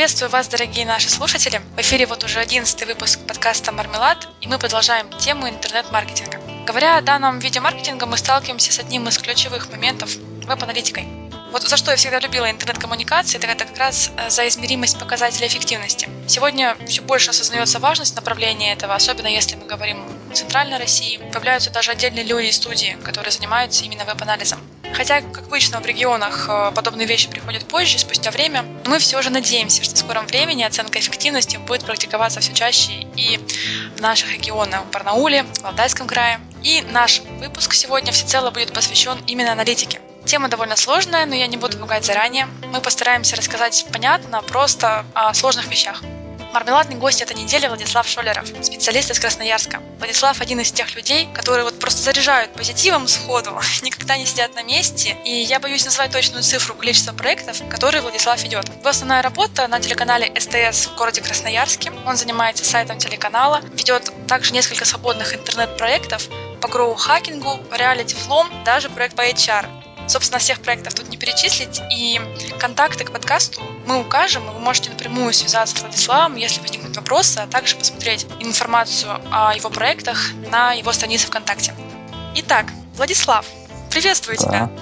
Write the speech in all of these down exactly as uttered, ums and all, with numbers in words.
Приветствую вас, дорогие наши слушатели. В эфире вот уже одиннадцатый выпуск подкаста «Мармелад», и мы продолжаем тему интернет-маркетинга. Говоря о данном виде маркетинга, мы сталкиваемся с одним из ключевых моментов – веб-аналитикой. Вот за что я всегда любила интернет-коммуникации, так это как раз за измеримость показателей эффективности. Сегодня все больше осознается важность направления этого, особенно если мы говорим о центральной России. Появляются даже отдельные люди и студии, которые занимаются именно веб-анализом. Хотя, как обычно, в регионах подобные вещи приходят позже, спустя время, мы все же надеемся, что в скором времени оценка эффективности будет практиковаться все чаще и в наших регионах, в Барнауле, в Алтайском крае. И наш выпуск сегодня всецело будет посвящен именно аналитике. Тема довольно сложная, но я не буду пугать заранее. Мы постараемся рассказать понятно, просто о сложных вещах. Мармеладный гость этой недели Владислав Шолеров, специалист из Красноярска. Владислав один из тех людей, которые вот просто заряжают позитивом сходу, никогда не сидят на месте, и я боюсь назвать точную цифру количества проектов, которые Владислав ведет. Его основная работа на телеканале СТС в городе Красноярске. Он занимается сайтом телеканала, ведет также несколько свободных интернет-проектов по гроу-хакингу, реалити-флом, даже проект по эйч ар. Собственно, всех проектов тут не перечислить, и контакты к подкасту мы укажем, и вы можете напрямую связаться с Владиславом, если возникнут вопросы, а также посмотреть информацию о его проектах на его странице ВКонтакте. Итак, Владислав, приветствую да. тебя.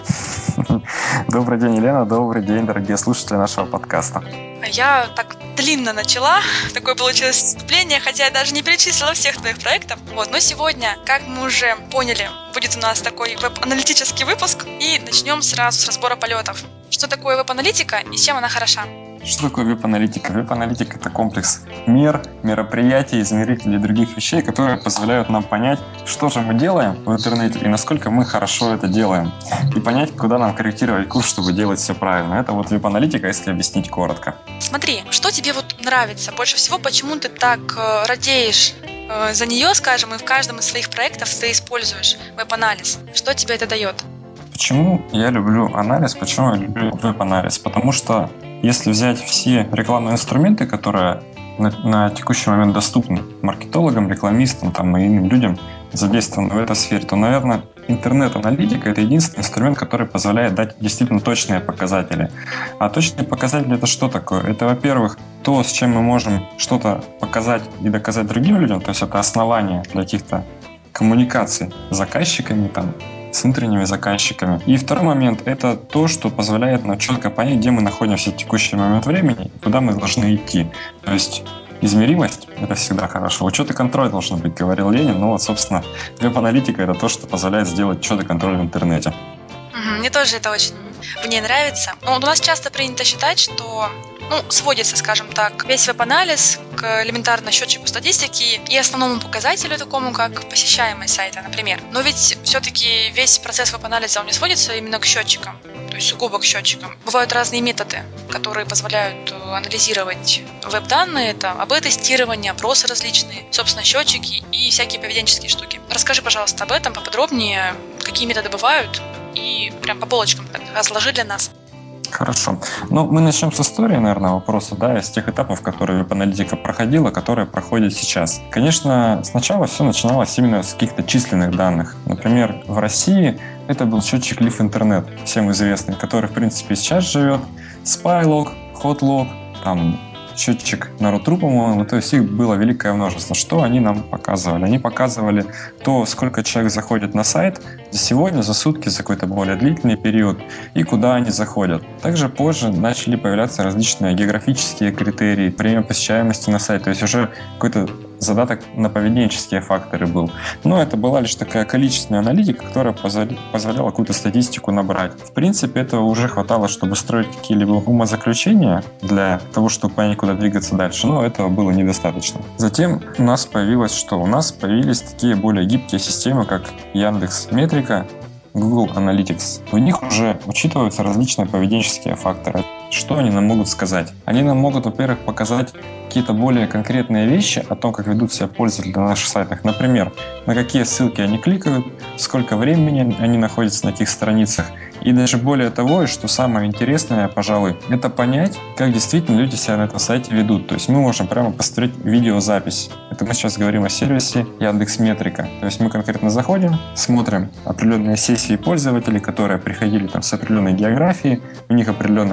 Добрый день, Елена, добрый день, дорогие слушатели нашего подкаста. Я так длинно начала, такое получилось вступление, хотя я даже не перечислила всех твоих проектов. Вот, но сегодня, как мы уже поняли, будет у нас такой веб-аналитический выпуск, и начнем сразу с разбора полетов. Что такое веб-аналитика и чем она хороша? Что такое веб-аналитика? Веб-аналитика – это комплекс мер, мероприятий, измерителей и других вещей, которые позволяют нам понять, что же мы делаем в интернете и насколько мы хорошо это делаем. И понять, куда нам корректировать курс, чтобы делать все правильно. Это вот веб-аналитика, если объяснить коротко. Смотри, что тебе вот нравится больше всего, почему ты так э, радеешь э, за нее, скажем, и в каждом из своих проектов ты используешь веб-анализ? Что тебе это дает? Почему я люблю анализ? Почему я люблю веб-анализ? Потому что если взять все рекламные инструменты, которые на, на текущий момент доступны маркетологам, рекламистам там, и иным людям, задействованным в этой сфере, то, наверное, интернет-аналитика – это единственный инструмент, который позволяет дать действительно точные показатели. А точные показатели – это что такое? Это, во-первых, то, с чем мы можем что-то показать и доказать другим людям, то есть это основание для каких-то коммуникаций с заказчиками, там, с внутренними заказчиками. И второй момент – это то, что позволяет нам четко понять, где мы находимся в текущий момент времени и куда мы должны идти. То есть измеримость – это всегда хорошо. Учет и контроль должен быть, говорил Ленин. Ну вот, собственно, веб-аналитика – это то, что позволяет сделать учет и контроль в интернете. Мне тоже это очень мне нравится. Но у нас часто принято считать, что ну, сводится, скажем так, весь веб-анализ к элементарно счетчику статистики и основному показателю такому, как посещаемость сайта, например. Но ведь все-таки весь процесс веб-анализа, он не сводится именно к счетчикам, то есть сугубо к счетчикам. Бывают разные методы, которые позволяют анализировать веб-данные, это эй би-тестирование, опросы различные, собственно, счетчики и всякие поведенческие штуки. Расскажи, пожалуйста, об этом поподробнее, какие методы бывают, и прям по полочкам так разложи для нас. Хорошо. Ну, мы начнем с истории, наверное, вопроса, да, из тех этапов, которые веб-аналитика проходила, которые проходят сейчас. Конечно, сначала все начиналось именно с каких-то численных данных. Например, в России это был счетчик Лив Интернет, всем известный, который, в принципе, сейчас живет. Spylog, Hotlog, там, счетчик Нару.тру, по-моему, то есть их было великое множество. Что они нам показывали? Они показывали то, сколько человек заходит на сайт за сегодня, за сутки, за какой-то более длительный период, и куда они заходят. Также позже начали появляться различные географические критерии, время посещаемости на сайт, то есть уже какой-то задаток на поведенческие факторы был. Но это была лишь такая количественная аналитика, которая позволяла какую-то статистику набрать. В принципе, этого уже хватало, чтобы строить какие-либо умозаключения для того, чтобы понять, куда двигаться дальше, но этого было недостаточно. Затем у нас появилось что? У нас появились такие более гибкие системы, как Яндекс.Метрика, Google Analytics. В них уже учитываются различные поведенческие факторы. Что они нам могут сказать? Они нам могут, во-первых, показать какие-то более конкретные вещи о том, как ведут себя пользователи на наших сайтах. Например, на какие ссылки они кликают, сколько времени они находятся на этих страницах. И даже более того, и что самое интересное, пожалуй, это понять, как действительно люди себя на этом сайте ведут. То есть мы можем прямо посмотреть видеозапись. Это мы сейчас говорим о сервисе Яндекс.Метрика. То есть мы конкретно заходим, смотрим определенные сессии пользователей, которые приходили там с определенной географией, у них определенная операционная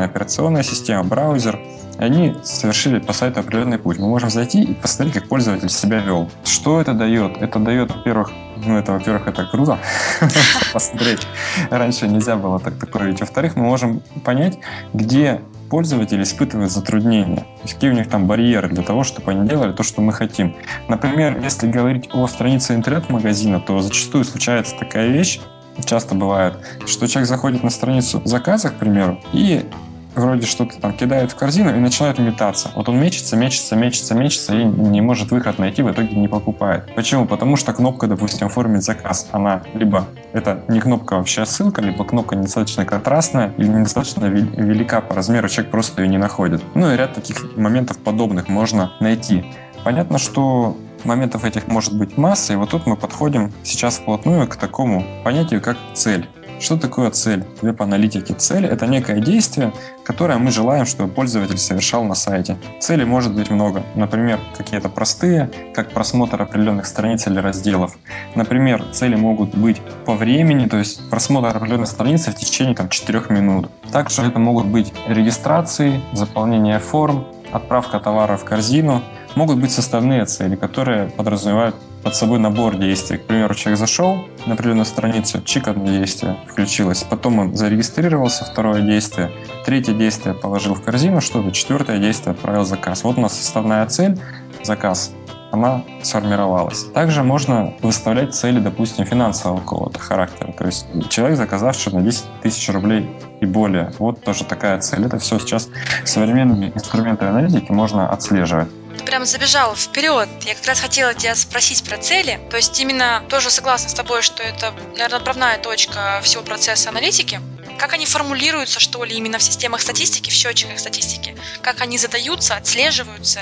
операционная система, браузер, и они совершили по сайту определенный путь. Мы можем зайти и посмотреть, как пользователь себя вел. Что это дает? Это дает, во-первых, ну, это, во-первых, это круто посмотреть. Раньше нельзя было так такое видеть. Во-вторых, мы можем понять, где пользователи испытывают затруднения, какие у них там барьеры для того, чтобы они делали то, что мы хотим. Например, если говорить о странице интернет-магазина, то зачастую случается такая вещь, часто бывает, что человек заходит на страницу заказа, к примеру, и вроде что-то там кидает в корзину и начинает метаться. Вот он мечется, мечется, мечется, мечется и не может выход найти, в итоге не покупает. Почему? Потому что кнопка, допустим, оформить заказ, она либо это не кнопка вообще, а ссылка, либо кнопка недостаточно контрастная или недостаточно велика по размеру, человек просто ее не находит. Ну и ряд таких моментов подобных можно найти. Понятно, что моментов этих может быть масса, и вот тут мы подходим сейчас вплотную к такому понятию, как цель. Что такое цель? Веб-аналитики. Цель — это некое действие, которое мы желаем, чтобы пользователь совершал на сайте. Целей может быть много. Например, какие-то простые, как просмотр определенных страниц или разделов. Например, цели могут быть по времени, то есть просмотр определенной страницы в течение там, четырёх минут. Также это могут быть регистрации, заполнение форм, отправка товара в корзину. Могут быть составные цели, которые подразумевают под собой набор действий. К примеру, человек зашел на определенную страницу, чик, одно действие включилось, потом он зарегистрировался, второе действие, третье действие положил в корзину что-то, четвертое действие отправил заказ. Вот у нас составная цель, заказ, она сформировалась. Также можно выставлять цели, допустим, финансового какого-то характера. То есть человек, заказавший на десять тысяч рублей и более. Вот тоже такая цель. Это все сейчас современными инструментами аналитики можно отслеживать. Ты прям забежал вперед. Я как раз хотела тебя спросить про цели. То есть именно тоже согласна с тобой, что это, наверное, отправная точка всего процесса аналитики. Как они формулируются, что ли, именно в системах статистики, в счетчиках статистики? Как они задаются, отслеживаются?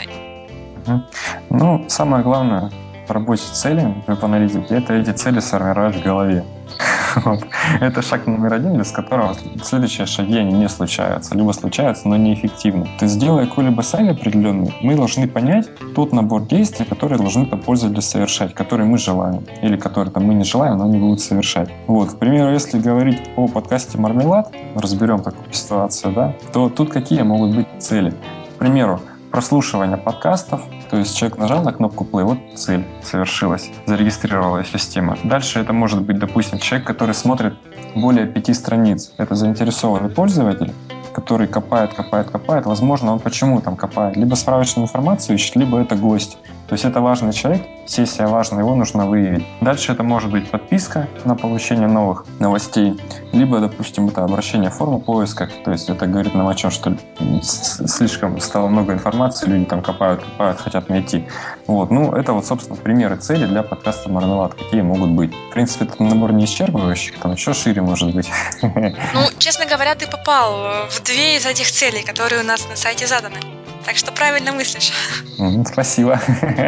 Ну, самое главное в работе с целями веб-аналитики — это эти цели сформировать в голове. Вот. Это шаг номер один, без которого следующие шаги они не случаются, либо случаются, но неэффективно. То есть, делая какой-либо сайт определенный, мы должны понять тот набор действий, которые должны там пользователи совершать, которые мы желаем, или которые там мы не желаем, но они будут совершать. Вот, к примеру, если говорить о подкасте «Мармелад», разберем такую ситуацию, да, то тут какие могут быть цели? К примеру, прослушивание подкастов, то есть человек нажал на кнопку play, вот цель совершилась, зарегистрировалась система. Дальше это может быть, допустим, человек, который смотрит более пяти страниц. Это заинтересованный пользователь, который копает, копает, копает. Возможно, он почему там копает? Либо справочную информацию ищет, либо это гость. То есть это важный человек, сессия важная, его нужно выявить. Дальше это может быть подписка на получение новых новостей, либо, допустим, это обращение в форму поиска. То есть это говорит нам о чем, что слишком стало много информации, люди там копают, копают, хотят найти. Вот. Ну, это вот, собственно, примеры цели для подкаста «Мармелад», какие могут быть. В принципе, этот набор не исчерпывающий, там еще шире может быть. Ну, честно говоря, ты попал в две из этих целей, которые у нас на сайте заданы. Так что правильно мыслишь. Спасибо.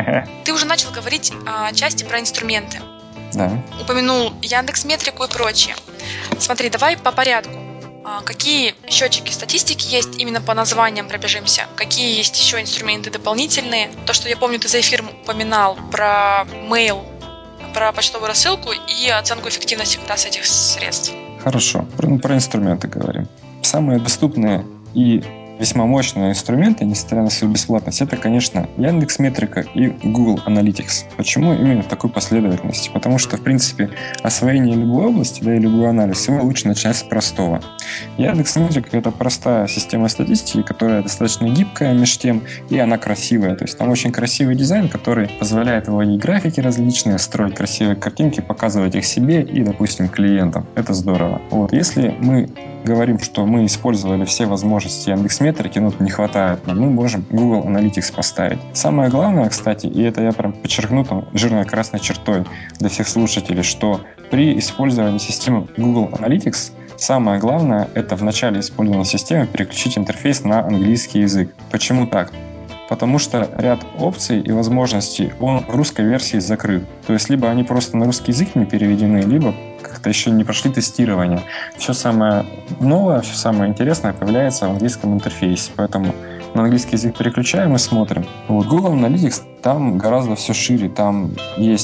Ты уже начал говорить о части про инструменты. Да. Упомянул Яндекс.Метрику и прочее. Смотри, давай по порядку. Какие счетчики статистики есть, именно по названиям пробежимся? Какие есть еще инструменты дополнительные? То, что я помню, ты за эфиром упоминал про mail, про почтовую рассылку и оценку эффективности как раз этих средств. Хорошо, про, про инструменты говорим. Самые доступные и весьма мощные инструменты, несмотря на свою бесплатность, это, конечно, Яндекс.Метрика и Google Analytics. Почему именно в такой последовательности? Потому что, в принципе, освоение любой области, да, и любой анализ, его лучше начать с простого. Яндекс.Метрика — это простая система статистики, которая достаточно гибкая между тем, и она красивая. То есть там очень красивый дизайн, который позволяет выводить графики различные, строить красивые картинки, показывать их себе и, допустим, клиентам. Это здорово. Вот. Если мы говорим, что мы использовали все возможности Яндекс.Метрики, но не хватает нам, мы можем Google Analytics поставить. Самое главное, кстати, и это я прям подчеркну там жирной красной чертой для всех слушателей, что при использовании системы Google Analytics самое главное — это в начале использования системы переключить интерфейс на английский язык. Почему так? Потому что ряд опций и возможностей он в русской версии закрыт. То есть либо они просто на русский язык не переведены, либо как-то еще не прошли тестирование. Все самое новое, все самое интересное появляется в английском интерфейсе. Поэтому на английский язык переключаем и смотрим. Вот Google Analytics, там гораздо все шире. Там есть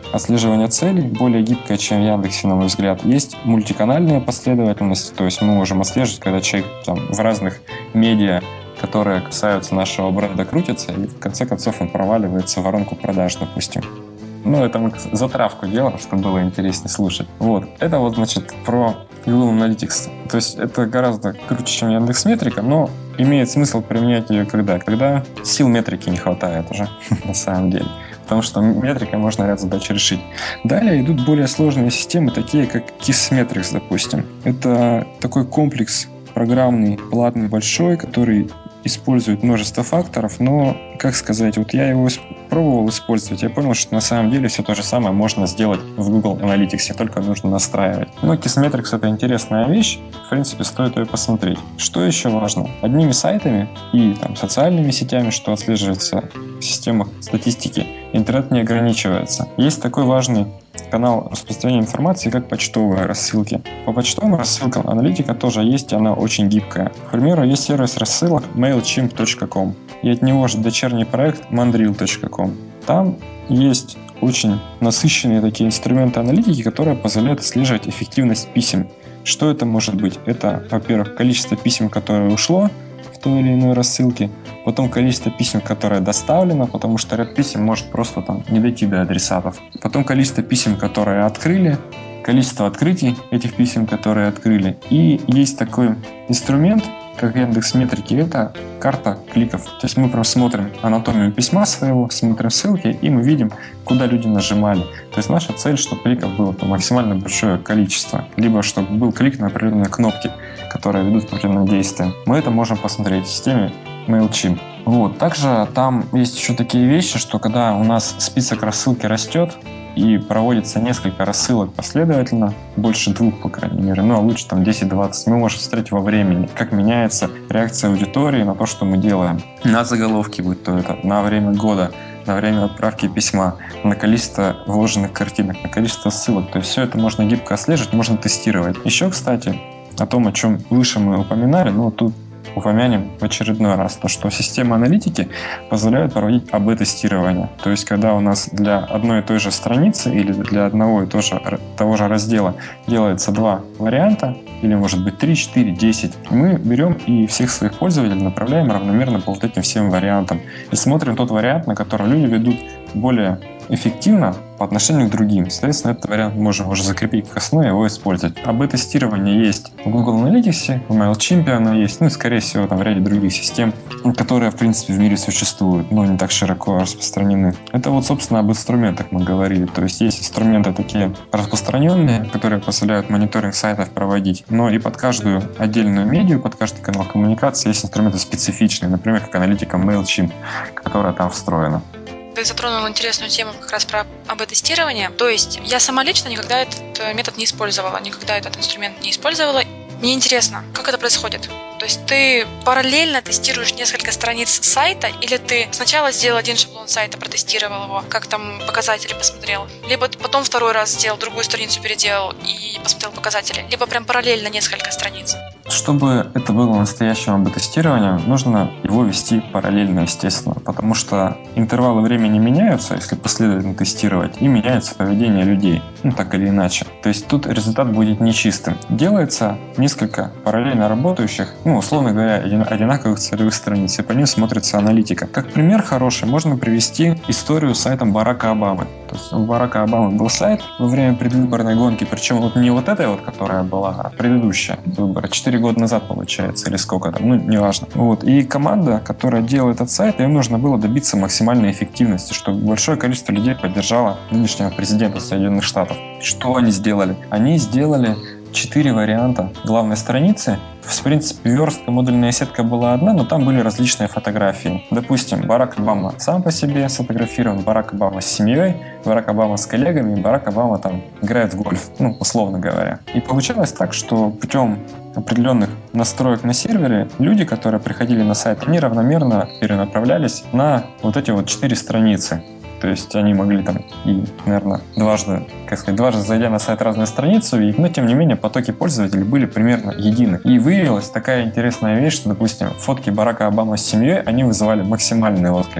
отслеживание целей, более гибкое, чем в Яндексе, на мой взгляд. Есть мультиканальная последовательность, то есть мы можем отслеживать, когда человек там, в разных медиа, которые касаются нашего бренда, крутится, и в конце концов он проваливается в воронку продаж, допустим. Ну, это мы затравку делаем, чтобы было интереснее слушать. Вот. Это вот, значит, про Google Analytics. То есть это гораздо круче, чем Яндекс.Метрика, но имеет смысл применять ее когда? Когда сил метрики не хватает уже, на самом деле. Потому что метрикой можно ряд задач решить. Далее идут более сложные системы, такие как Kissmetrics, допустим. Это такой комплекс программный, платный, большой, который использует множество факторов, но, как сказать, вот я его пробовал использовать, я понял, что на самом деле все то же самое можно сделать в Google Analytics, только нужно настраивать. Но Kissmetrics — это интересная вещь, в принципе, стоит ее посмотреть. Что еще важно? Одними сайтами и там, социальными сетями, что отслеживается в системах статистики, интернет не ограничивается. Есть такой важный канал распространения информации, как почтовые рассылки. По почтовым рассылкам аналитика тоже есть, и она очень гибкая. К примеру, есть сервис рассылок mailchimp точка ком, и от него же дочерний проект mandrill точка ком. Там есть очень насыщенные такие инструменты аналитики, которые позволяют отслеживать эффективность писем. Что это может быть? Это, во-первых, количество писем, которое ушло в той или иной рассылке, потом количество писем, которое доставлено, потому что ряд писем может просто там не дойти до адресатов, потом количество писем, которые открыли, количество открытий этих писем, которые открыли. И есть такой инструмент, как Яндекс.Метрики, это карта кликов. То есть мы прям смотрим анатомию письма своего, смотрим ссылки, и мы видим, куда люди нажимали. То есть наша цель, чтобы кликов было там максимально большое количество, либо чтобы был клик на определенные кнопки, которые ведут к определенным действиям. Мы это можем посмотреть в системе MailChimp. Вот. Также там есть еще такие вещи, что когда у нас список рассылки растет, и проводится несколько рассылок последовательно, больше двух, по крайней мере, ну а лучше там десять-двадцать, мы можем смотреть во времени, как меняется реакция аудитории на то, что мы делаем. На заголовки, будь то это на время года, на время отправки письма, на количество вложенных картинок, на количество ссылок. То есть все это можно гибко отслеживать, можно тестировать. Еще, кстати, о том, о чем выше мы упоминали, но тут упомянем в очередной раз, то, что системы аналитики позволяют проводить эй би тестирование. То есть, когда у нас для одной и той же страницы или для одного и того же, того же раздела делается два варианта, или может быть три, четыре, десять, мы берем и всех своих пользователей направляем равномерно по вот этим всем вариантам. И смотрим тот вариант, на котором люди ведут более эффективно по отношению к другим. Соответственно, этот вариант мы можем уже закрепить как основу и его использовать. эй би-тестирование есть в Google Analytics, в MailChimp оно есть, ну и, скорее всего, там в ряде других систем, которые, в принципе, в мире существуют, но не так широко распространены. Это вот, собственно, об инструментах мы говорили. То есть есть инструменты такие распространенные, которые позволяют мониторинг сайтов проводить, но и под каждую отдельную медиа, под каждый канал коммуникации есть инструменты специфичные, например, как аналитика MailChimp, которая там встроена. Ты затронул интересную тему как раз про эй би-тестирование. То есть я сама лично никогда этот метод не использовала, никогда этот инструмент не использовала. Мне интересно, как это происходит? То есть ты параллельно тестируешь несколько страниц сайта, или ты сначала сделал один шаблон сайта, протестировал его, как там показатели посмотрел, либо потом второй раз сделал, другую страницу переделал и посмотрел показатели, либо прям параллельно несколько страниц? Чтобы это было настоящим эй би-тестированием, нужно его вести параллельно, естественно, потому что интервалы времени меняются, если последовательно тестировать, и меняется поведение людей, ну так или иначе. То есть тут результат будет нечистым. Делается несколько параллельно работающих, ну условно говоря, одинаковых целевых страниц, и по ним смотрится аналитика. Как пример хороший можно привести историю с сайтом Барака Обамы. То есть у Барака Обамы был сайт во время предвыборной гонки, причем вот не вот этой вот, которая была, а предыдущая выборы, четыре года назад, получается, или сколько там, ну, неважно. Вот. И команда, которая делала этот сайт, им нужно было добиться максимальной эффективности, чтобы большое количество людей поддержало нынешнего президента Соединенных Штатов. Что они сделали? Они сделали четыре варианта главной страницы. В принципе, верстка, модульная сетка была одна, но там были различные фотографии. Допустим, Барак Обама сам по себе сфотографирован, Барак Обама с семьей, Барак Обама с коллегами, Барак Обама там играет в гольф, ну, условно говоря. И получалось так, что путем определенных настроек на сервере люди, которые приходили на сайт, они равномерно перенаправлялись на вот эти вот четыре страницы. То есть они могли там и, наверное, дважды, как сказать, дважды зайдя на сайт разную страницу увидеть, но тем не менее потоки пользователей были примерно едины. И выявилась такая интересная вещь, что, допустим, фотки Барака Обамы с семьей, они вызывали максимальный отклик.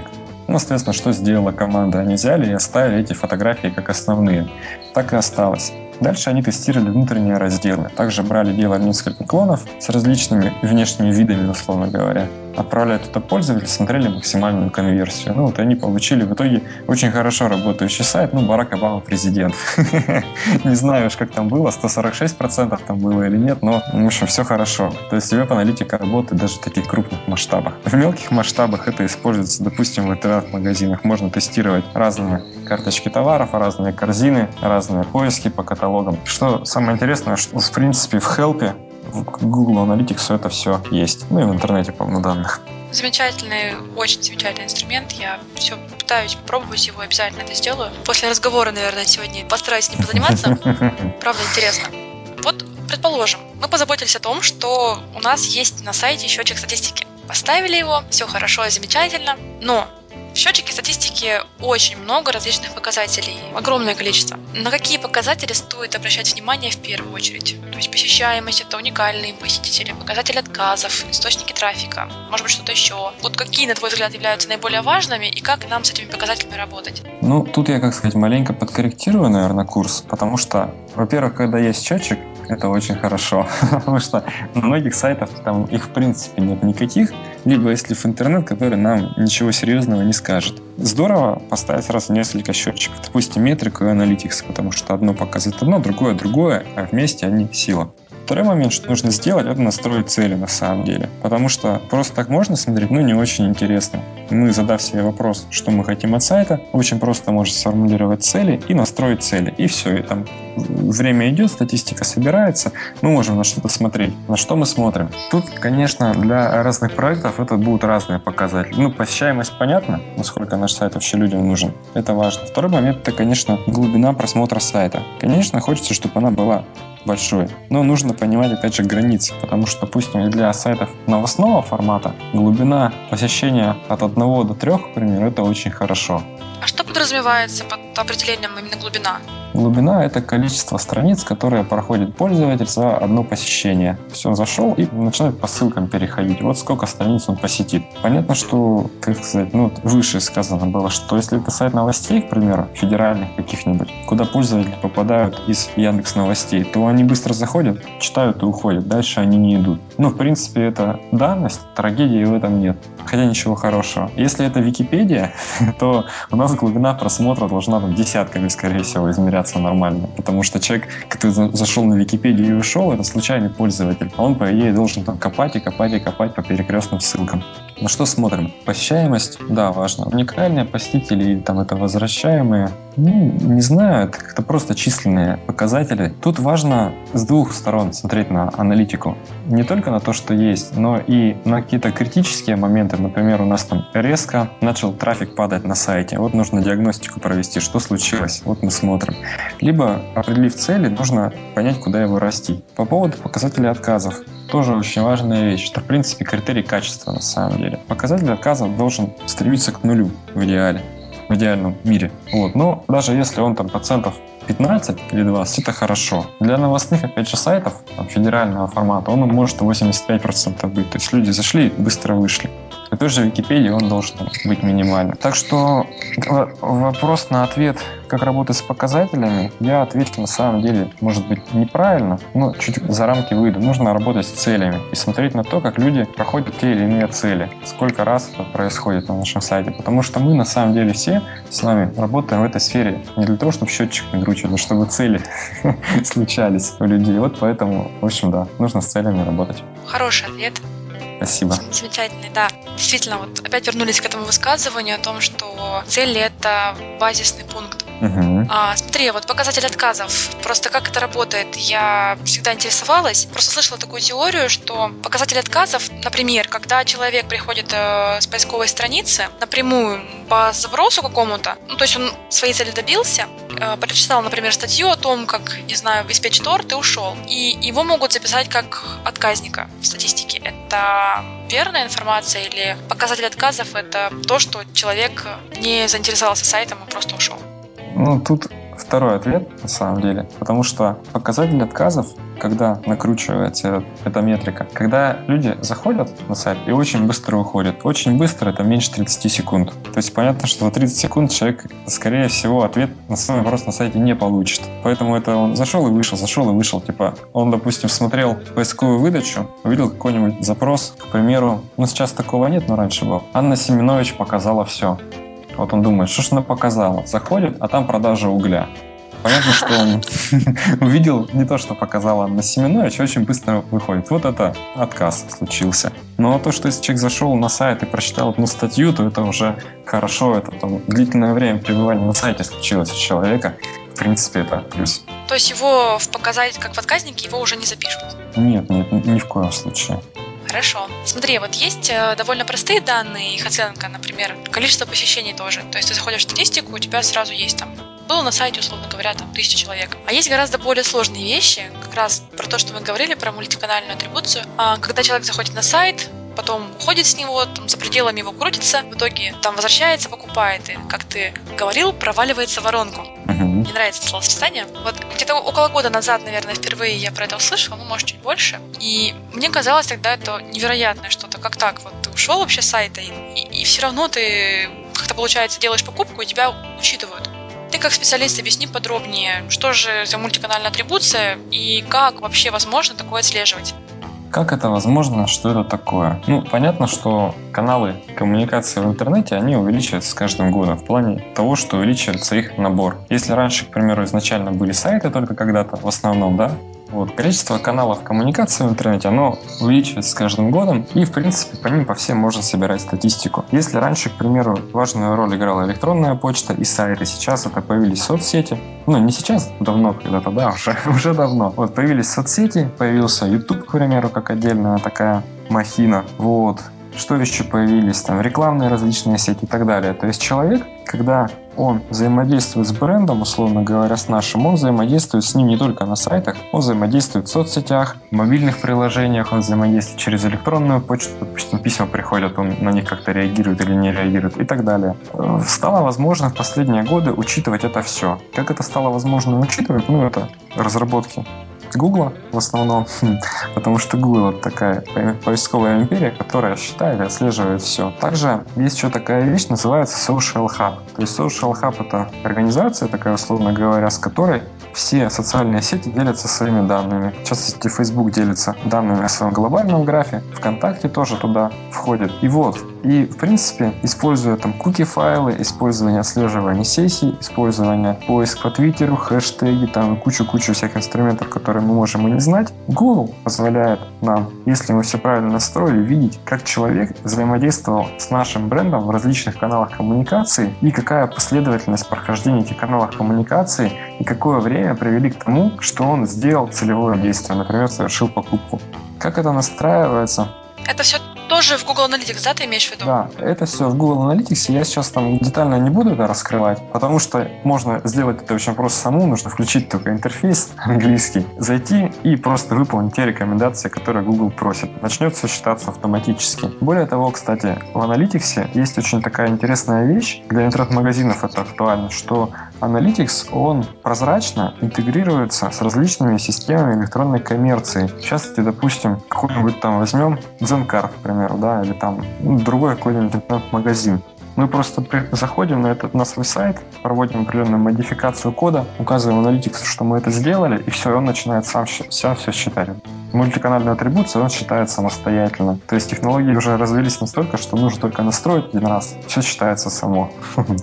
Ну, соответственно, что сделала команда? Они взяли и оставили эти фотографии как основные. Так и осталось. Дальше они тестировали внутренние разделы. Также брали, делали несколько клонов с различными внешними видами, условно говоря. Отправляли туда пользователей, смотрели максимальную конверсию. Ну, вот они получили в итоге очень хорошо работающий сайт. Ну, Барак Обама президент. Не знаю уж, как там было, сто сорок шесть процентов там было или нет, но, в общем, все хорошо. То есть веб-аналитика работает даже в таких крупных масштабах. В мелких масштабах это используется, допустим, в интернет-магазинах. Можно тестировать разные карточки товаров, разные корзины, разные поиски по каталогам. Что самое интересное, что, в принципе, в Help, в Google Analytics это все есть. Ну и в интернете полно данных. Замечательный, очень замечательный инструмент. Я все пытаюсь пробовать его, обязательно это сделаю. После разговора, наверное, сегодня постараюсь ним позаниматься. Правда, интересно. Вот, предположим, мы позаботились о том, что у нас есть на сайте счетчик статистики. Поставили его, все хорошо и замечательно, но в счетчике статистики очень много различных показателей, огромное количество. На какие показатели стоит обращать внимание в первую очередь? То есть посещаемость, это уникальные посетители, показатели отказов, источники трафика, может быть что-то еще. Вот какие, на твой взгляд, являются наиболее важными и как нам с этими показателями работать? Ну, тут я, как сказать, маленько подкорректирую, наверное, курс, потому что, во-первых, когда есть счетчик, это очень хорошо, потому что на многих сайтах там их в принципе нет никаких, либо если в интернет, который нам ничего серьезного не скажет. Здорово поставить сразу несколько счетчиков, допустим, метрику и аналитикс, потому что одно показывает одно, другое другое, а вместе они сила. Второй момент, что нужно сделать, это настроить цели на самом деле. Потому что просто так можно смотреть, ну не очень интересно. Мы, задав себе вопрос, что мы хотим от сайта, очень просто можем сформулировать цели и настроить цели. И все, и там время идет, статистика собирается, мы можем на что-то смотреть. На что мы смотрим? Тут, конечно, для разных проектов это будут разные показатели. Ну, посещаемость понятно, насколько наш сайт вообще людям нужен. Это важно. Второй момент, это, конечно, глубина просмотра сайта. Конечно, хочется, чтобы она была большой. Но нужно понимать, опять же, границы, потому что, допустим, для сайтов новостного формата глубина посещения от одного до трех, к примеру, это очень хорошо. А что подразумевается под определением именно глубина? Глубина – это количество страниц, которые проходит пользователь за одно посещение. Все, зашел и начинает по ссылкам переходить. Вот сколько страниц он посетит. Понятно, что, как сказать, ну, выше сказано было, что если это сайт новостей, к примеру, федеральных каких-нибудь, куда пользователи попадают из Яндекс.Новостей, то они быстро заходят, читают и уходят. Дальше они не идут. Ну, в принципе, это данность, трагедии в этом нет. Хотя ничего хорошего. Если это Википедия, то у нас глубина просмотра должна там десятками, скорее всего, измеряться нормально. Потому что человек, который зашел на Википедию и ушел, это случайный пользователь. А он, по идее, должен там копать и копать и копать по перекрестным ссылкам. На что смотрим? Посещаемость, да, важно. Уникальные посетители или там это возвращаемые, ну, не знаю, это как-то просто численные показатели. Тут важно с двух сторон смотреть на аналитику. Не только на то, что есть, но и на какие-то критические моменты. Например, у нас там резко начал трафик падать на сайте. Вот нужно диагностику провести, что случилось. Вот мы смотрим. Либо, определив цели, нужно понять, куда его расти. По поводу показателей отказов. Тоже очень важная вещь. Это, в принципе, критерий качества на самом деле. Показатель отказов должен стремиться к нулю в идеале. В идеальном мире. Вот. Но даже если он там процентов пятнадцать или двадцать, это хорошо. Для новостных, опять же, сайтов там, федерального формата он может восемьдесят пять процентов быть. То есть люди зашли и быстро вышли. И той же Википедии он должен быть минимальным. Так что вопрос на ответ, как работать с показателями, я отвечу на самом деле, может быть, неправильно, но чуть за рамки выйду. Нужно работать с целями и смотреть на то, как люди проходят те или иные цели. Сколько раз это происходит на нашем сайте. Потому что мы, на самом деле, все с вами работаем в этой сфере не для того, чтобы счетчик накручивать, а чтобы цели случались у людей. Вот поэтому, в общем, да, нужно с целями работать. Хороший ответ. Спасибо. Замечательный, да. Действительно, вот опять вернулись к этому высказыванию о том, что цели – это базисный пункт. Угу. А, смотри, вот показатель отказов. Просто как это работает? Я всегда интересовалась. Просто слышала такую теорию, что показатель отказов, например, когда человек приходит э, с поисковой страницы напрямую по запросу какому-то, ну, то есть он своей цели добился, э, прочитал, например, статью о том, как, не знаю, испечь торт и ушел. И его могут записать как отказника в статистике. Это верная информация или показатель отказов – это то, что человек не заинтересовался сайтом и просто ушел? Ну, тут второй ответ, на самом деле, потому что показатель отказов, когда накручивается эта метрика, когда люди заходят на сайт и очень быстро уходят. Очень быстро — это меньше тридцати секунд. То есть понятно, что за тридцать секунд человек, скорее всего, ответ на свой вопрос на сайте не получит. Поэтому это он зашел и вышел, зашел и вышел. Типа он, допустим, смотрел поисковую выдачу, увидел какой-нибудь запрос, к примеру, ну сейчас такого нет, но раньше был. Анна Семенович показала все. Вот он думает, что ж она показала. Заходит, а там продажа угля. Понятно, что он увидел не то, что показала Анна Семенович, очень быстро выходит. Вот это отказ случился. Но то, что если человек зашел на сайт и прочитал одну статью, то это уже хорошо. Это там длительное время пребывания на сайте случилось у человека. В принципе, это плюс. То есть его в показать как в отказнике его уже не запишут? Нет, нет, ни в коем случае. Хорошо. Смотри, вот есть довольно простые данные, их оценка, например, количество посещений тоже. То есть ты заходишь в статистику, у тебя сразу есть там, было на сайте, условно говоря, там тысяча человек. А есть гораздо более сложные вещи, как раз про то, что мы говорили, про мультиканальную атрибуцию. А когда человек заходит на сайт, потом уходит с него, там за пределами его крутится, в итоге там возвращается, покупает, и, как ты говорил, проваливается в воронку. Угу. Мне нравится это словосочетание. Вот где-то около года назад, наверное, впервые я про это услышала, ну, может, чуть больше. И мне казалось тогда это невероятное что-то. Как так? Вот ты ушел вообще с сайта, и, и, и все равно ты как-то, получается, делаешь покупку, и тебя учитывают. Ты как специалист объясни подробнее, что же за мультиканальная атрибуция и как вообще возможно такое отслеживать? Как это возможно? Что это такое? Ну, понятно, что каналы коммуникации в интернете, они увеличиваются с каждым годом в плане того, что увеличивается их набор. Если раньше, к примеру, изначально были сайты только когда-то, в основном, да, вот, количество каналов коммуникации в интернете, оно увеличивается с каждым годом, и, в принципе, по ним по всем можно собирать статистику. Если раньше, к примеру, важную роль играла электронная почта и сайты, сейчас это появились соцсети, ну, не сейчас, давно когда-то, да, уже, уже давно. Вот, появились соцсети, появился YouTube, к примеру, как отдельная такая махина, вот. Что еще появились? Там рекламные различные сети и так далее. То есть человек, когда он взаимодействует с брендом, условно говоря, с нашим, он взаимодействует с ним не только на сайтах, он взаимодействует в соцсетях, в мобильных приложениях, он взаимодействует через электронную почту, допустим, письма приходят, он на них как-то реагирует или не реагирует и так далее. Стало возможно в последние годы учитывать это все. Как это стало возможно учитывать? Ну, это разработки Google в основном, потому что Google — это такая поисковая империя, которая считает и отслеживает все. Также есть еще такая вещь, называется Social Hub. То есть Social Hub — это организация такая, условно говоря, с которой все социальные сети делятся своими данными. В частности, Facebook делится данными о своем глобальном графе, ВКонтакте тоже туда входит. И вот, и в принципе, используя там куки-файлы, использование отслеживания сессий, использование поиск по Твиттеру, хэштеги, там кучу-кучу всех инструментов, которые мы можем и не знать, Google позволяет нам, если мы все правильно настроили, видеть, как человек взаимодействовал с нашим брендом в различных каналах коммуникации и какая последовательность прохождения этих каналов коммуникации и какое время привели к тому, что он сделал целевое действие, например, совершил покупку. Как это настраивается? Это все тоже в Google Analytics, да, ты имеешь в виду? Да, это все в Google Analytics. Я сейчас там детально не буду это раскрывать, потому что можно сделать это очень просто самому. Нужно включить только интерфейс английский, зайти и просто выполнить те рекомендации, которые Google просит. Начнет все считаться автоматически. Более того, кстати, в Analytics есть очень такая интересная вещь. Для интернет-магазинов это актуально, что Analytics, он прозрачно интегрируется с различными системами электронной коммерции. В частности, допустим, какой-нибудь там возьмем Zencard, к примеру, да, или там ну, другой какой-нибудь интернет-магазин. Мы просто заходим на, этот, на свой сайт, проводим определенную модификацию кода, указываем Analytics, что мы это сделали, и все, он начинает сам, сам все считать. Мультиканальную атрибуцию он считает самостоятельно. То есть технологии уже развились настолько, что нужно только настроить один раз, все считается само.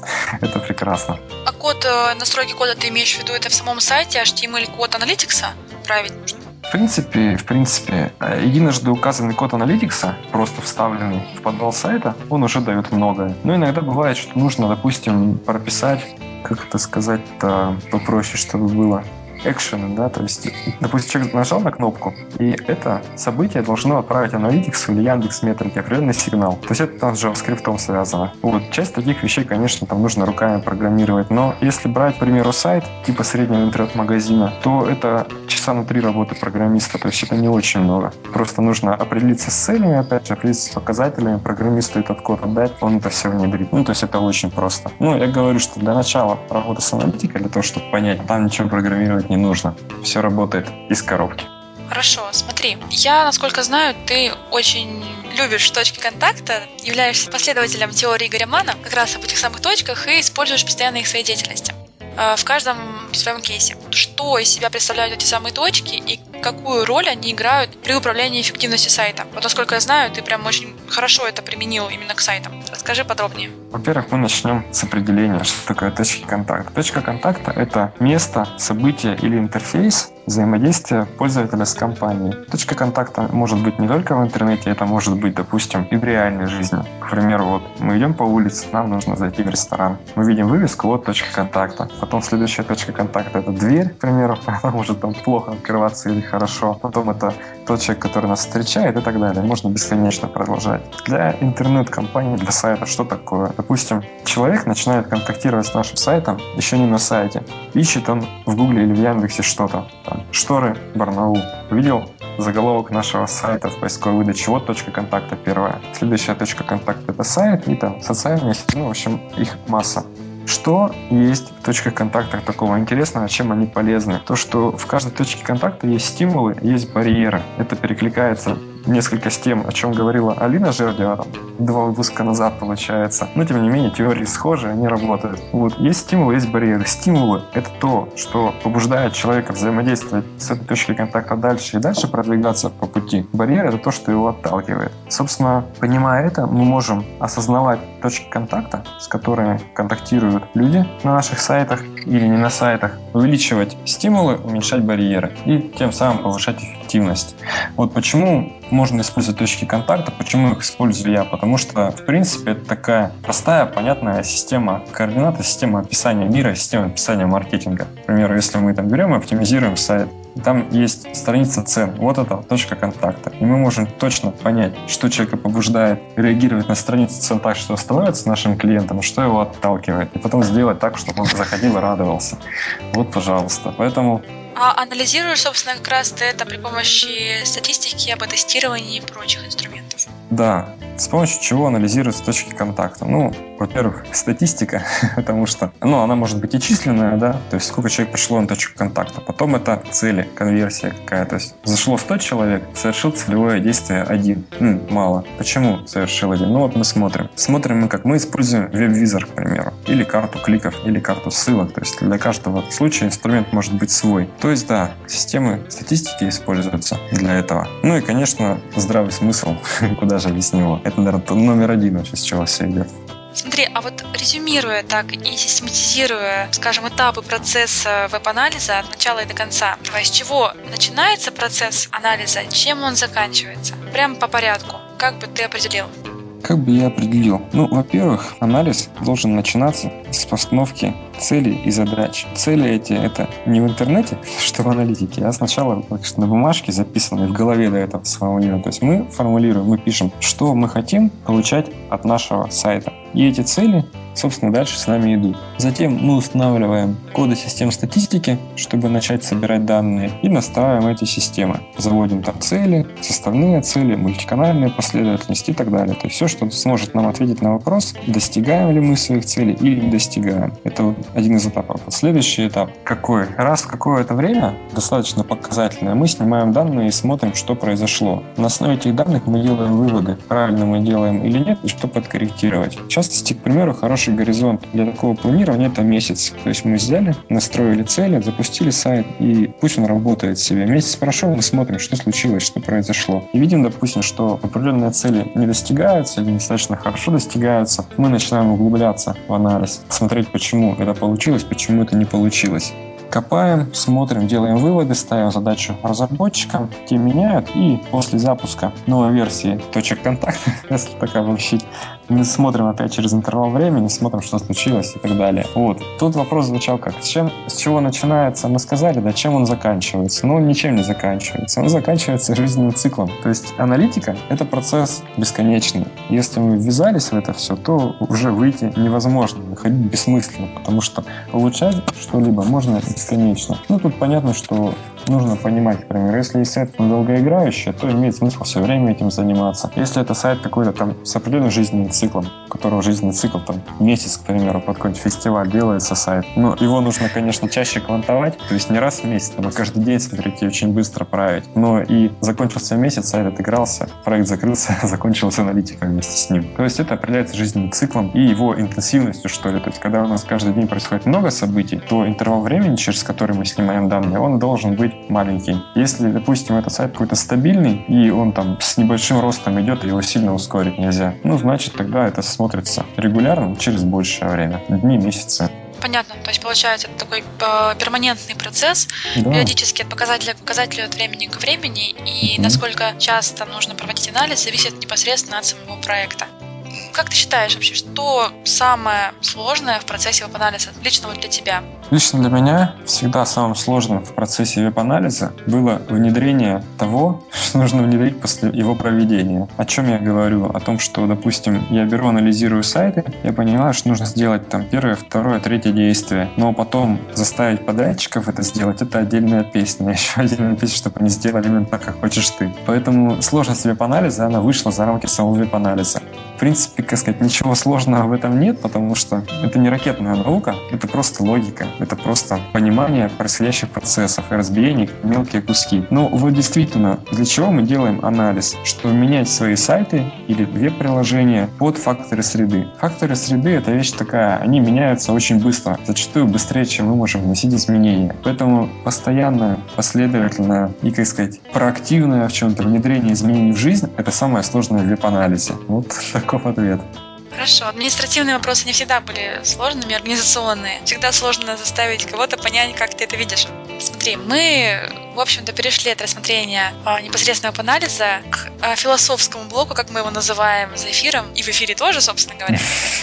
Это прекрасно. А код настройки кода ты имеешь в виду, это в самом сайте эйч ти эм эль-код Analytics править нужно? В принципе, в принципе, единожды указанный код Analytics, просто вставленный в подвал сайта, он уже дает многое. Но иногда бывает, что нужно, допустим, прописать, как это сказать-то попроще, чтобы было, экшены, да, то есть, допустим, человек нажал на кнопку, и это событие должно отправить Analytics или Яндекс.Метрики определенный сигнал. То есть это там с JavaScript связано. Вот, часть таких вещей, конечно, там нужно руками программировать, но если брать, к примеру, сайт, типа среднего интернет-магазина, то это чисто часа на три работы программиста, то есть это не очень много. Просто нужно определиться с целями, опять же, определиться с показателями, программисту этот код отдать, он это все внедрит. Ну, то есть это очень просто. Ну, я говорю, что для начала работы с аналитикой, для того, чтобы понять, там ничего программировать не нужно. Все работает из коробки. Хорошо, смотри, я, насколько знаю, ты очень любишь точки контакта, являешься последователем теории Игоря Манна, как раз об этих самых точках, и используешь постоянно их в своей деятельности. В каждом своем кейсе. Что из себя представляют эти самые точки и какую роль они играют при управлении эффективностью сайта? Вот, насколько я знаю, ты прям очень хорошо это применил именно к сайтам. Расскажи подробнее. Во-первых, мы начнем с определения, что такое точки контакта. Точка контакта – это место, событие или интерфейс взаимодействия пользователя с компанией. Точка контакта может быть не только в интернете, это может быть, допустим, и в реальной жизни. К примеру, вот мы идем по улице, нам нужно зайти в ресторан. Мы видим вывеску, вот точка контакта. Потом следующая точка контакта – это дверь, к примеру, она может там плохо открываться или хорошо. Потом это тот человек, который нас встречает и так далее. Можно бесконечно продолжать. Для интернет-компаний, для сайта что такое? Допустим, человек начинает контактировать с нашим сайтом еще не на сайте. Ищет он в Гугле или в Яндексе что-то. Там, шторы, Барнаул. Увидел заголовок нашего сайта в поисковой выдаче. Вот точка контакта первая. Следующая точка контакта – это сайт и там социальные сети. Ну, в общем, их масса. Что есть в точках контакта такого интересного, чем они полезны? То, что в каждой точке контакта есть стимулы, есть барьеры. Это перекликается несколько с тем, о чем говорила Алина Жердева, там, два выпуска назад, получается. Но, тем не менее, теории схожи, они работают. Вот. Есть стимулы, есть барьеры. Стимулы — это то, что побуждает человека взаимодействовать с этой точкой контакта дальше и дальше продвигаться по пути. Барьеры — это то, что его отталкивает. Собственно, понимая это, мы можем осознавать точки контакта, с которыми контактируют люди на наших сайтах или не на сайтах, увеличивать стимулы, уменьшать барьеры и тем самым повышать эффективность. Вот почему можно использовать точки контакта, почему их использую я, потому что, в принципе, это такая простая, понятная система координат, система описания мира, система описания маркетинга. К примеру, если мы там берем и оптимизируем сайт, там есть страница цен, вот это точка контакта. И мы можем точно понять, что человека побуждает реагировать на страницу цен так, что становится нашим клиентом, а что его отталкивает. И потом сделать так, чтобы он заходил и радовался. Вот, пожалуйста. Поэтому... А анализируешь, собственно, как раз ты это при помощи статистики, об тестировании и прочих инструментов? Да. С помощью чего анализируются точки контакта? Ну, во-первых, статистика, потому что, ну, она может быть и численная, да, то есть сколько человек пришло на точку контакта. Потом это цели, конверсия какая, то есть зашло сто человек, совершил целевое действие один. М, мало. Почему совершил один? Ну, вот мы смотрим. Смотрим мы, как мы используем веб-визор, к примеру, или карту кликов, или карту ссылок, то есть для каждого случая инструмент может быть свой. То есть, да, системы статистики используются для этого. Ну и, конечно, здравый смысл, куда же без него. Это, наверное, номер один вообще, с чего все идет. Смотри, а вот резюмируя так и систематизируя, скажем, этапы процесса веб-анализа от начала и до конца, с чего начинается процесс анализа, чем он заканчивается? Прям по порядку. Как бы ты определил? Как бы я определил? Ну, во-первых, анализ должен начинаться с постановки целей и задач. Цели эти — это не в интернете, что в аналитике, а сначала на бумажке записано и в голове до этого сформулировано. То есть мы формулируем, мы пишем, что мы хотим получать от нашего сайта. И эти цели, собственно, дальше с нами идут. Затем мы устанавливаем коды систем статистики, чтобы начать собирать данные, и настраиваем эти системы. Заводим там цели, составные цели, мультиканальные последовательности и так далее. То есть все, что сможет нам ответить на вопрос, достигаем ли мы своих целей или не достигаем. Это вот один из этапов. Следующий этап. Какой? Раз в какое-то время, достаточно показательное, мы снимаем данные и смотрим, что произошло. На основе этих данных мы делаем выводы, правильно мы делаем или нет, и что подкорректировать. В частности, к примеру, хороший горизонт для такого планирования — это месяц. То есть мы взяли, настроили цели, запустили сайт, и пусть он работает себе. Месяц прошел, мы смотрим, что случилось, что произошло. И видим, допустим, что определенные цели не достигаются или недостаточно хорошо достигаются. Мы начинаем углубляться в анализ, смотреть, почему это получилось, почему это не получилось. Копаем, смотрим, делаем выводы, ставим задачу разработчикам, те меняют, и после запуска новой версии точек контакта, если так обобщить, мы смотрим опять через интервал времени, смотрим, что случилось и так далее. Вот. Тут вопрос звучал как, с, чем, с чего начинается, мы сказали, да, чем он заканчивается? Но он ничем не заканчивается. Он заканчивается жизненным циклом. То есть аналитика — это процесс бесконечный. Если мы ввязались в это все, то уже выйти невозможно, выходить бессмысленно, потому что улучшать что-либо можно бесконечно. Ну, тут понятно, что нужно понимать, например, если есть сайт долгоиграющий, то имеет смысл все время этим заниматься. Если это сайт какой-то там с определенным жизненным циклом, у которого жизненный цикл там месяц, к примеру, под какой-нибудь фестиваль делается сайт, но его нужно, конечно, чаще квантовать, то есть не раз в месяц, но каждый день смотреть и очень быстро править. Но и закончился месяц, сайт отыгрался, проект закрылся, закончилась аналитика вместе с ним. То есть это определяется жизненным циклом и его интенсивностью, что ли. То есть когда у нас каждый день происходит много событий, то интервал времени, через который мы снимаем данные, он должен быть маленький. Если, допустим, этот сайт какой-то стабильный, и он там с небольшим ростом идет, и его сильно ускорить нельзя, ну, значит, тогда это смотрится регулярно через большее время, дни, месяцы. Понятно. То есть, получается, это такой э, перманентный процесс, Да. периодически от показателя к показателю, от времени к времени, и Мгм. насколько часто нужно проводить анализ, зависит непосредственно от самого проекта. Как ты считаешь вообще, что самое сложное в процессе веб-анализа лично вот для тебя? Лично для меня всегда самым сложным в процессе веб-анализа было внедрение того, что нужно внедрить после его проведения. О чем я говорю? О том, что, допустим, я беру, анализирую сайты, я понимаю, что нужно сделать там первое, второе, третье действие, но потом заставить подрядчиков это сделать — это отдельная песня. Еще отдельная песня, чтобы они сделали именно так, как хочешь ты. Поэтому сложность веб-анализа, она вышла за рамки самого веб-анализа. В принципе, как сказать, ничего сложного в этом нет, потому что это не ракетная наука, это просто логика, это просто понимание происходящих процессов и разбиение их на мелкие куски. Но вот действительно, для чего мы делаем анализ? Чтобы менять свои сайты или веб-приложения под факторы среды. Факторы среды — это вещь такая, они меняются очень быстро, зачастую быстрее, чем мы можем вносить изменения. Поэтому постоянное, последовательное и, как сказать, проактивное в чем-то внедрение изменений в жизнь — это самое сложное в веб-анализе. Вот таков ответ. Хорошо. Административные вопросы не всегда были сложными, организационные. Всегда сложно заставить кого-то понять, как ты это видишь. Смотри, мы, в общем-то, перешли от рассмотрения а, непосредственного анализа к а, философскому блоку, как мы его называем за эфиром, и в эфире тоже, собственно говоря.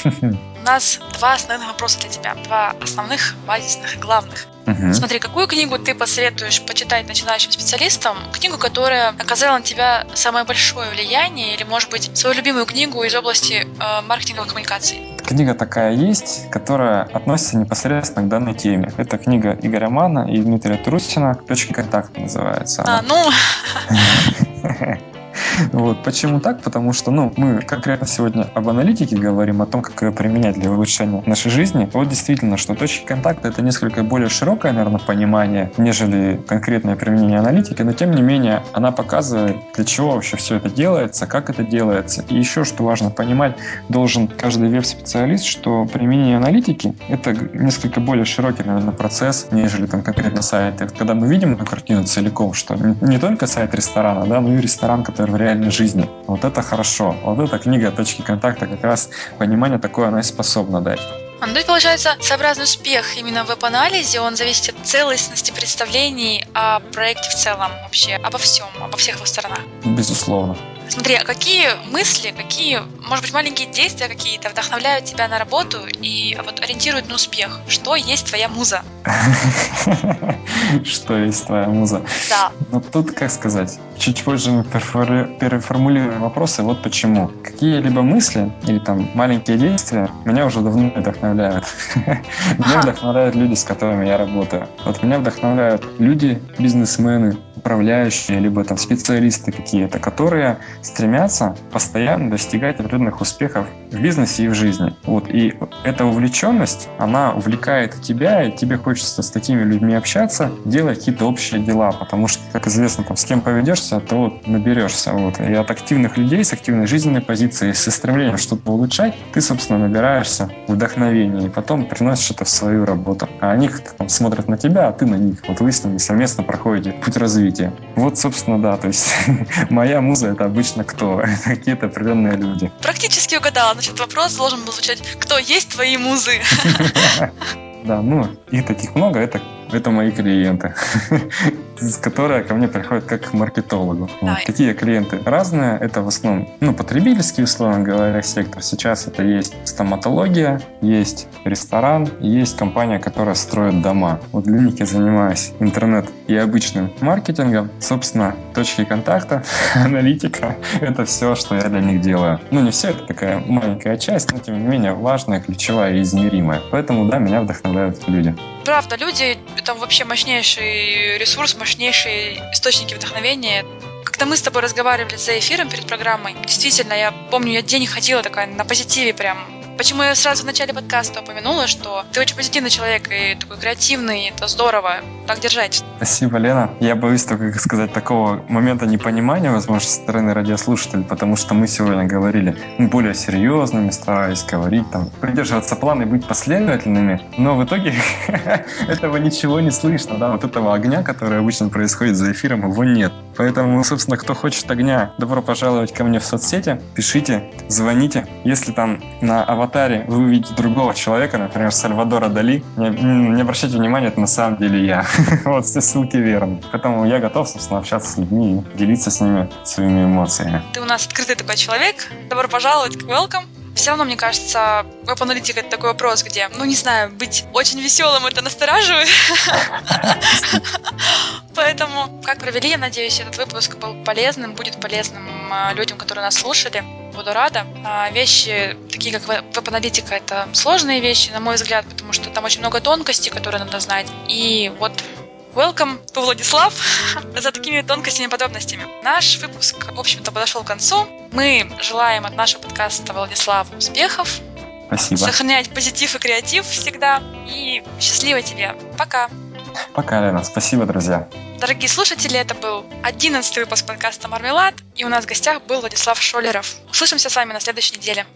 У нас два основных вопроса для тебя. Два основных, базисных и главных. Мгм. Смотри, какую книгу ты посоветуешь почитать начинающим специалистам? Книгу, которая оказала на тебя самое большое влияние, или, может быть, свою любимую книгу из области э, маркетинговых коммуникаций? Книга такая есть, которая относится непосредственно к данной теме. Это книга Игоря Манна и Дмитрия Трусина «Точки контакта» называется А, она. ну, Вот. Почему так? Потому что, ну, мы конкретно сегодня об аналитике говорим, о том, как ее применять для улучшения нашей жизни. Вот действительно, что точки контакта — это несколько более широкое, наверное, понимание, нежели конкретное применение аналитики, но тем не менее она показывает, для чего вообще все это делается, как это делается. И еще, что важно понимать, должен каждый веб-специалист, что применение аналитики — это несколько более широкий, наверное, процесс, нежели там конкретно сайты. Когда мы видим эту картину целиком, что не только сайт ресторана, да, но и ресторан, который в реальной жизни. Вот это хорошо. Вот эта книга «Точки контакта» как раз понимание такое она и способна дать. А, ну, то есть, получается, сообразный успех именно в веб-анализе, он зависит от целостности представлений о проекте в целом вообще, обо всем, обо всех его сторонах. Безусловно. Смотри, а какие мысли, какие, может быть, маленькие действия какие-то вдохновляют тебя на работу и вот ориентируют на успех? Что есть твоя муза? Что есть твоя муза? Да. Ну тут, как сказать, чуть позже мы перефор- переформулируем вопросы. Вот почему. Какие-либо мысли или там маленькие действия меня уже давно вдохновляют. Меня Ага. вдохновляют люди, с которыми я работаю. Вот меня вдохновляют люди, бизнесмены, управляющие, либо там специалисты какие-то, которые стремятся постоянно достигать определенных успехов в бизнесе и в жизни. Вот. И эта увлеченность, она увлекает тебя, и тебе хочется с такими людьми общаться, делать какие-то общие дела, потому что, как известно, там, с кем поведешься, то вот наберешься. Вот. И от активных людей с активной жизненной позицией, со стремлением что-то улучшать, ты, собственно, набираешься вдохновения и потом приносишь это в свою работу. А они там смотрят на тебя, а ты на них. Вот вы с ними совместно проходите путь развития. Вот, собственно, да, то есть моя муза — это обычно кто? Это какие-то определенные люди. Практически угадала. Значит, вопрос должен был звучать: кто есть твои музы? Да, ну, их таких много, это, это мои клиенты, которые ко мне приходят как к маркетологу. Вот. Да. Такие клиенты разные, это в основном, ну, потребительский, условно говоря, сектор. Сейчас это есть стоматология, есть ресторан, есть компания, которая строит дома. Вот для них я занимаюсь интернет и обычным маркетингом. Собственно, точки контакта, аналитика — это все, что я для них делаю. Ну, не все, это такая маленькая часть, но, тем не менее, важная, ключевая и измеримая. Поэтому, да, меня вдохновляют люди. Правда, люди — это вообще мощнейший ресурс, мощнейшие источники вдохновения. Когда мы с тобой разговаривали за эфиром перед программой, действительно, я помню, я день ходила такая на позитиве прям. Почему я сразу в начале подкаста упомянула, что ты очень позитивный человек и такой креативный, это здорово. Так держать. Спасибо, Лена. Я боюсь только, как сказать, такого момента непонимания, возможно, со стороны радиослушателей, потому что мы сегодня говорили ну, более серьезными, стараясь говорить, там, придерживаться плана и быть последовательными, но в итоге этого ничего не слышно, да, вот этого огня, который обычно происходит за эфиром, его нет. Поэтому, собственно, кто хочет огня, добро пожаловать ко мне в соцсети, пишите, звоните. Если там на аватаре вы увидите другого человека, например, Сальвадора Дали, не, не обращайте внимания, это на самом деле я. Вот все ссылки верны. Поэтому я готов, собственно, общаться с людьми и делиться с ними своими эмоциями. Ты у нас открытый такой человек. Добро пожаловать, welcome. Все равно, мне кажется, веб-аналитика — это такой вопрос, где, ну, не знаю, быть очень веселым — это настораживает. Поэтому, как провели, я надеюсь, этот выпуск был полезным, будет полезным людям, которые нас слушали. Буду рада. Вещи, такие как веб-аналитика, это сложные вещи, на мой взгляд, потому что там очень много тонкостей, которые надо знать. И вот welcome to Владислав за такими тонкостями и подробностями. Наш выпуск, в общем-то, подошел к концу. Мы желаем от нашего подкаста Владиславу успехов. Спасибо. Сохранять позитив и креатив всегда. И счастливо тебе. Пока. Пока, Лена. Спасибо, друзья. Дорогие слушатели, это был одиннадцатый выпуск подкаста «Мармелад», и у нас в гостях был Владислав Шолеров. Услышимся с вами на следующей неделе.